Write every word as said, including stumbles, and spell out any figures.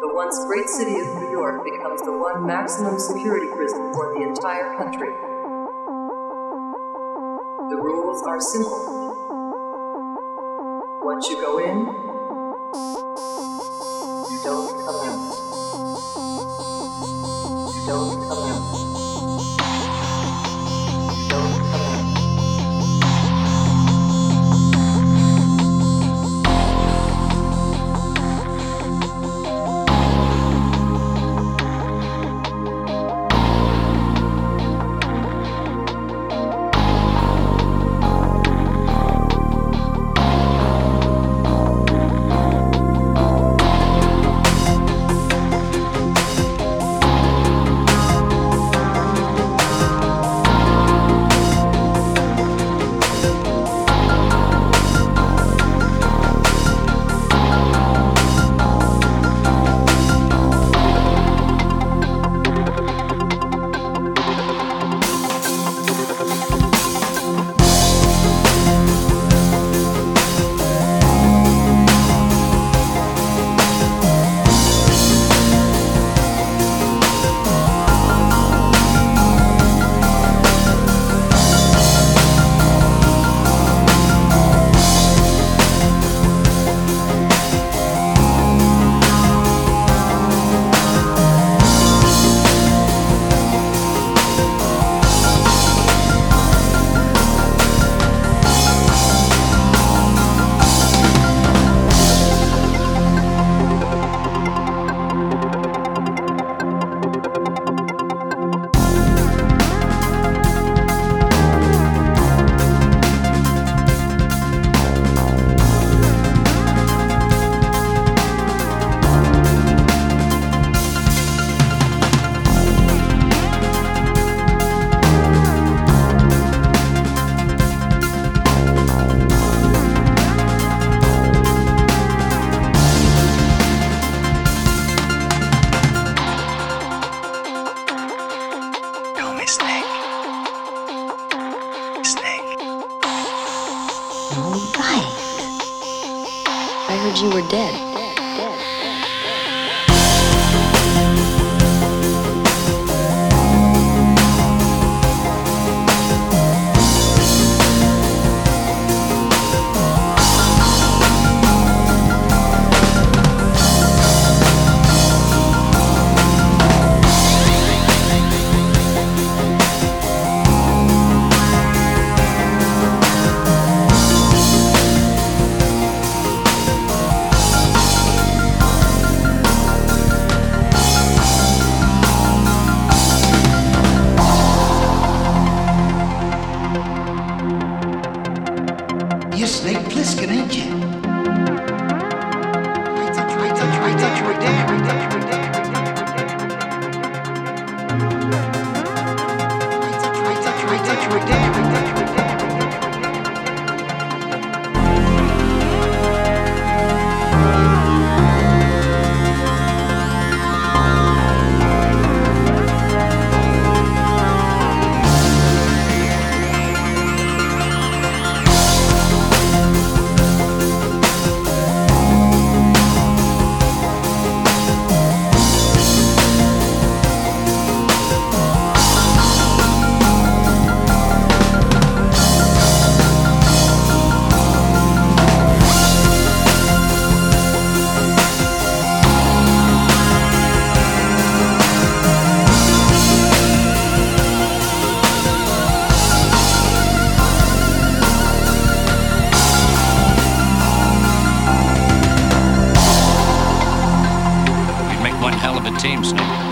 the once great city of New York becomes the one maximum security prison for the entire country. The rules are simple. Once you go in, you don't come out. You don't come out. You don't come out. I heard you were dead. You're Snake Plissken, ain't you? I thought you, I thought you, I thought you were dead. I thought you were dead. I thought you, I thought you, I thought you were dead. I thought you were dead. One hell of a team, Snake.